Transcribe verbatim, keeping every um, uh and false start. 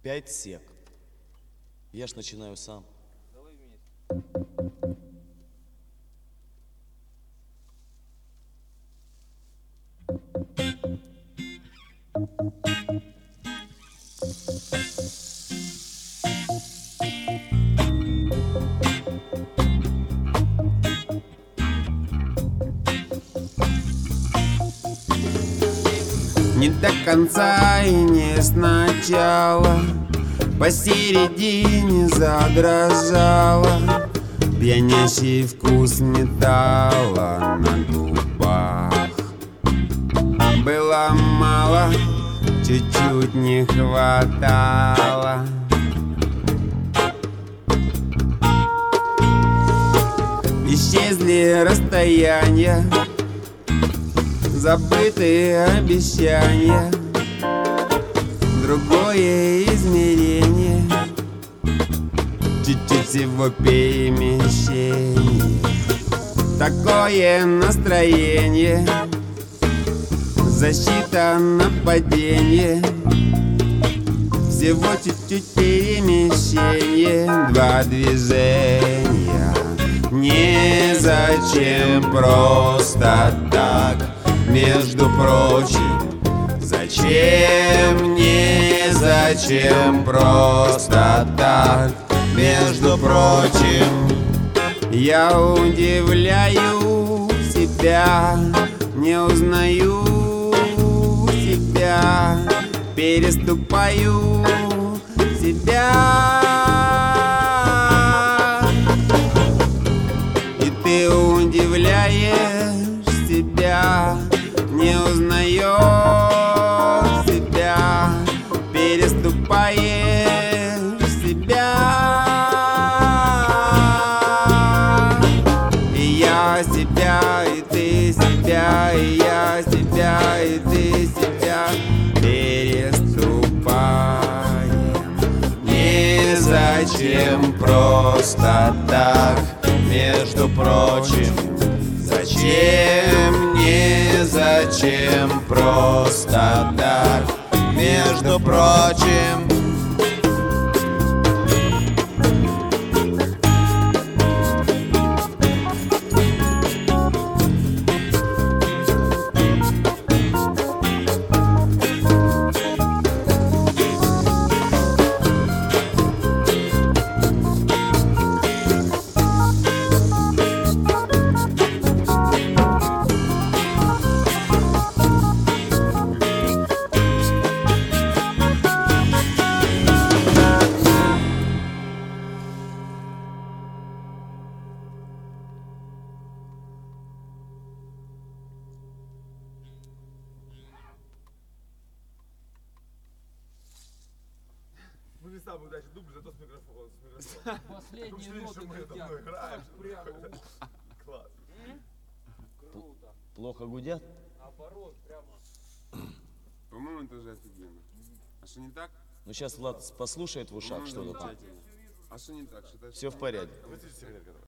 Пять сек. Я ж начинаю сам. Давай вместе. Не до конца и не сначала, посередине задрожала пьянящий вкус металла на губах. Было мало, чуть-чуть не хватало. Исчезли расстояния, забытые обещания, другое измерение, чуть-чуть всего перемещение. Такое настроение, защита, нападение, всего чуть-чуть перемещение, два движения. Незачем просто так, между прочим, зачем, незачем просто так, между прочим. Я удивляю себя, не узнаю себя, переступаю себя. И ты удивляешь себя, не узнаешь себя, переступаешь себя. И я себя, и ты себя, и я себя, и ты себя переступаем. Незачем просто так, между прочим. Зачем, незачем просто так, между прочим. Ну не самый удачный дубль, зато с микрофоном. С микрофоном. Последние ноты мы это летят. мной играем. Так прямо. ух, Класс. Круто. Плохо гудят? Наоборот, прямо. По-моему, это уже офигенно. А что не так? Ну сейчас Влад послушает в ушах По-моему, что-то там. замечательно. А что не так? Что-то Все в порядке. Выключи сигаретку.